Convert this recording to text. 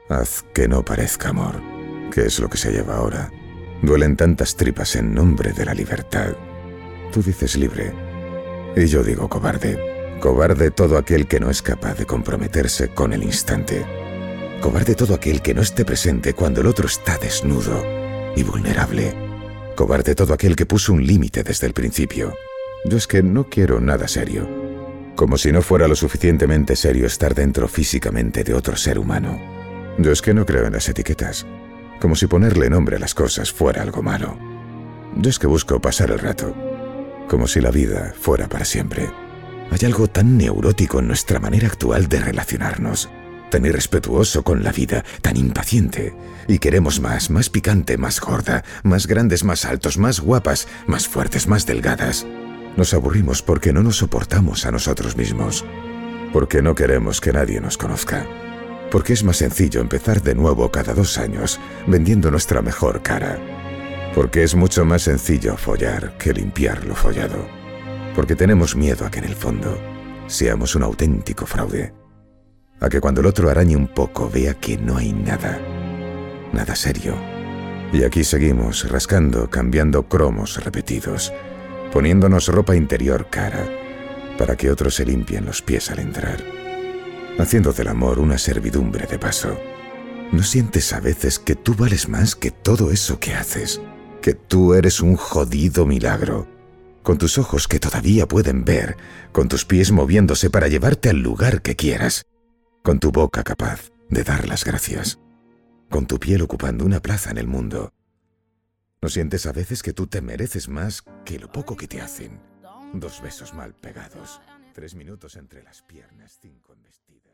Haz que no parezca amor, que es lo que se lleva ahora. Duelen tantas tripas en nombre de la libertad. Tú dices libre, y yo digo cobarde. Cobarde todo aquel que no es capaz de comprometerse con el instante. Cobarde todo aquel que no esté presente cuando el otro está desnudo y vulnerable. Cobarde todo aquel que puso un límite desde el principio. Yo es que no quiero nada serio. Como si no fuera lo suficientemente serio estar dentro físicamente de otro ser humano. Yo es que no creo en las etiquetas. Como si ponerle nombre a las cosas fuera algo malo. Yo es que busco pasar el rato. Como si la vida fuera para siempre. Hay algo tan neurótico en nuestra manera actual de relacionarnos. Tan irrespetuoso con la vida, tan impaciente. Y queremos más picante, más gorda, más grandes, más altos, más guapas, más fuertes, más delgadas. Nos aburrimos porque no nos soportamos a nosotros mismos. Porque no queremos que nadie nos conozca. Porque es más sencillo empezar de nuevo cada 2 años, vendiendo nuestra mejor cara. Porque es mucho más sencillo follar que limpiar lo follado. Porque tenemos miedo a que en el fondo seamos un auténtico fraude. A que cuando el otro arañe un poco vea que no hay nada. Nada serio. Y aquí seguimos rascando, cambiando cromos repetidos, poniéndonos ropa interior cara, para que otros se limpien los pies al entrar. Haciendo del amor una servidumbre de paso. ¿No sientes a veces que tú vales más que todo eso que haces? Que tú eres un jodido milagro. Con tus ojos que todavía pueden ver, con tus pies moviéndose para llevarte al lugar que quieras, con tu boca capaz de dar las gracias, con tu piel ocupando una plaza en el mundo. ¿No sientes a veces que tú te mereces más que lo poco que te hacen? 2 besos mal pegados, 3 minutos entre las piernas, 5 embestidas.